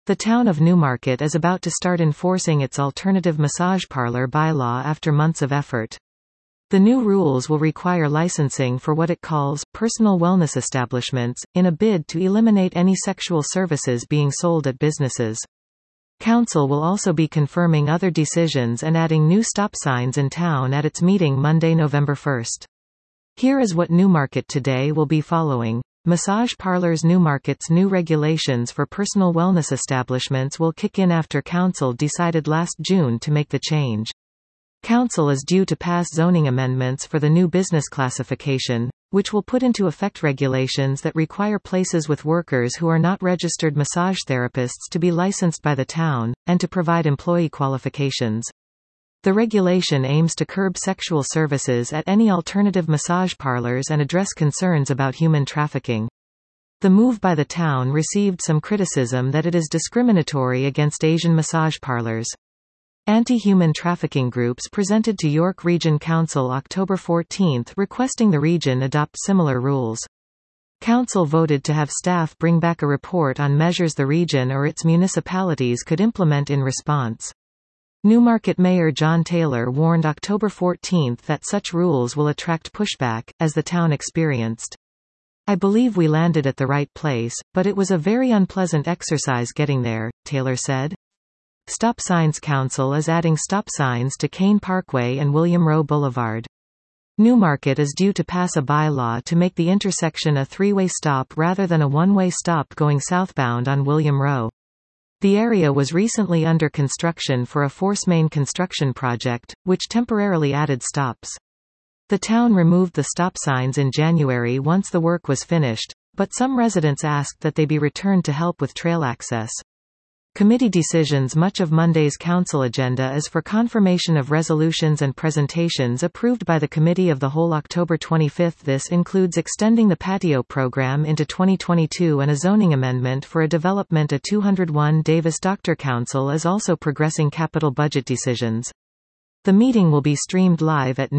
The town of Newmarket is about to start enforcing its alternative massage parlor bylaw after months of effort. The new rules will require licensing for what it calls personal wellness establishments, in a bid to eliminate any sexual services being sold at businesses. Council will also be confirming other decisions and adding new stop signs in town at its meeting Monday, November 1. Here is what Newmarket Today will be following. Massage parlors. Newmarket's new regulations for personal wellness establishments will kick in after Council decided last June to make the change. Council is due to pass zoning amendments for the new business classification, which will put into effect regulations that require places with workers who are not registered massage therapists to be licensed by the town, and to provide employee qualifications. The regulation aims to curb sexual services at any alternative massage parlors and address concerns about human trafficking. The move by the town received some criticism that it is discriminatory against Asian massage parlors. Anti-human trafficking groups presented to York Region Council October 14 requesting the region adopt similar rules. Council voted to have staff bring back a report on measures the region or its municipalities could implement in response. Newmarket Mayor John Taylor warned October 14 that such rules will attract pushback, as the town experienced. "I believe we landed at the right place, but it was a very unpleasant exercise getting there," Taylor said. Stop Signs Council is adding stop signs to Kane Parkway and William Rowe Boulevard. Newmarket is due to pass a bylaw to make the intersection a three-way stop rather than a one-way stop going southbound on William Rowe. The area was recently under construction for a force main construction project, which temporarily added stops. The town removed the stop signs in January once the work was finished, but some residents asked that they be returned to help with trail access. Committee decisions. Much of Monday's council agenda is for confirmation of resolutions and presentations approved by the Committee of the Whole October 25. This includes extending the patio program into 2022 and a zoning amendment for a development at 201 Davis. Dr. Council is also progressing capital budget decisions. The meeting will be streamed live at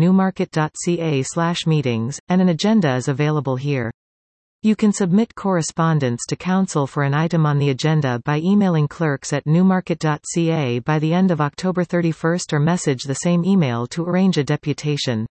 newmarket.ca/meetings, and an agenda is available here. You can submit correspondence to Council for an item on the agenda by emailing clerks@newmarket.ca by the end of October 31 or message the same email to arrange a deputation.